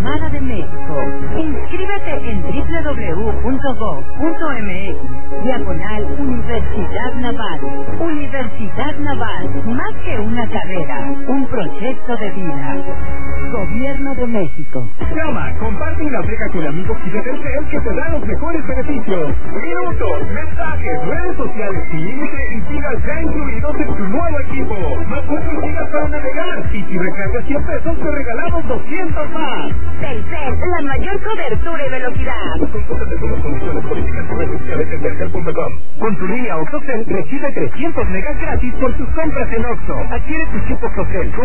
Armada de México. Inscríbete en www.gov.mx/Universidad Naval. Universidad Naval, más que una carrera, un proyecto de vida. Gobierno de México. Llama, comparte y navega con amigos y de Telcel que te da los mejores beneficios. Minutos, mensajes, redes sociales sin límite y gigas ya incluidos en tu nuevo equipo. Más 4 gigas para navegar. Y si recargas 100 pesos te regalamos 200 más. Telcel, la mayor cobertura y velocidad. Consúltate con las condiciones políticas y redes sociales en Telcel.com. Con tu línea OxxoCell recibe 300 megas gratis por tus compras en Oxxo. Adquiere tus chip OxxoCell.